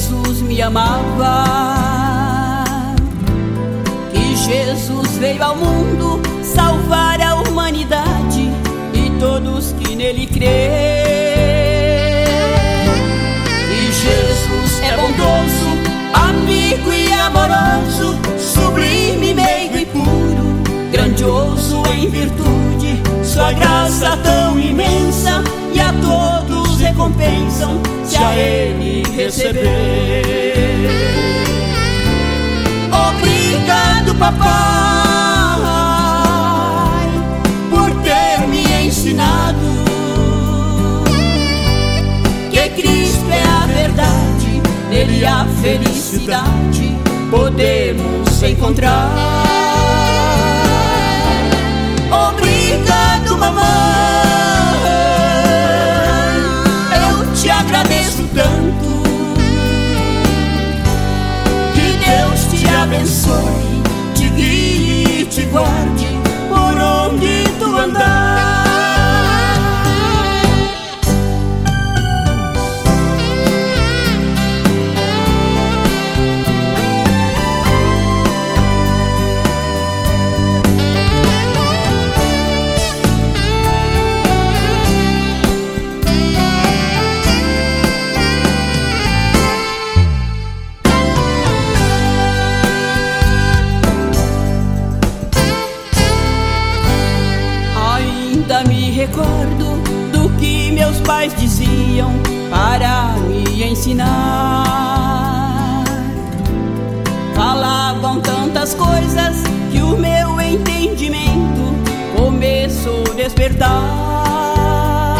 Jesus me amava, que Jesus veio ao mundo salvar a humanidade e todos que nele crê. E Jesus é bondoso, amigo e amoroso, sublime, meigo e puro, grandioso em virtude, sua graça tão imensa, e a todos recompensam se a ele receber. Obrigado, papai, por ter me ensinado que Cristo é a verdade, nele a felicidade podemos encontrar. Obrigado, mamãe, eu te agradeço tanto. Que Deus te abençoe, te guie e te guarde por onde tu andar. Ainda me recordo do que meus pais diziam para me ensinar. Falavam tantas coisas que o meu entendimento começou a despertar.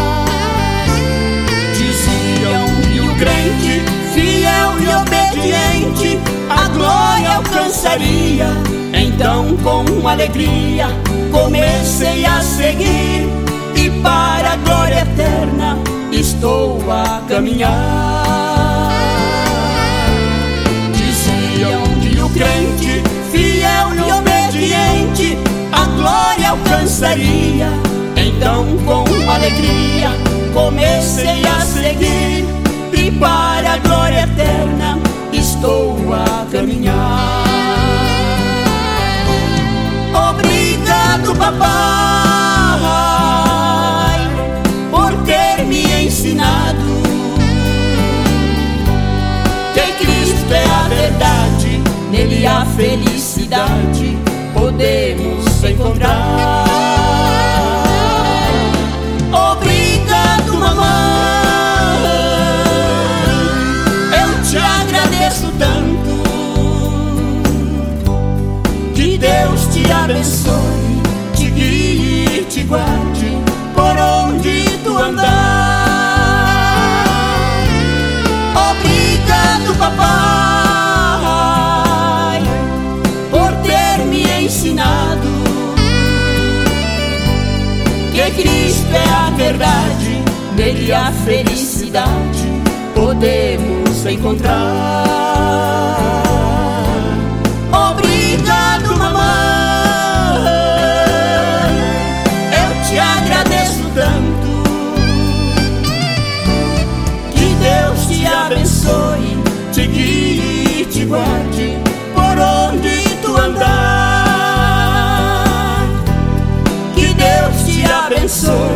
Diziam que o crente, fiel e obediente, a glória alcançaria. Então, com alegria, comecei a seguir, e para a glória eterna estou a caminhar. Diziam que o crente, fiel e obediente, a glória alcançaria. Então, com alegria, comecei a seguir, e para a glória eterna estou a caminhar. Obrigado, papai, por ter me ensinado que Cristo é a verdade, nele a felicidade podemos encontrar. Obrigado, mamãe, eu te agradeço tanto. Que Deus te abençoe, te guie e te guarde por onde tu andar. Obrigado, papai, por ter me ensinado que Cristo é a verdade, nele a felicidade podemos encontrar. Obrigado, mamãe, eu te agradeço tanto. Que Deus te abençoe, te guie e te guarde por onde tu andar. Que Deus te abençoe,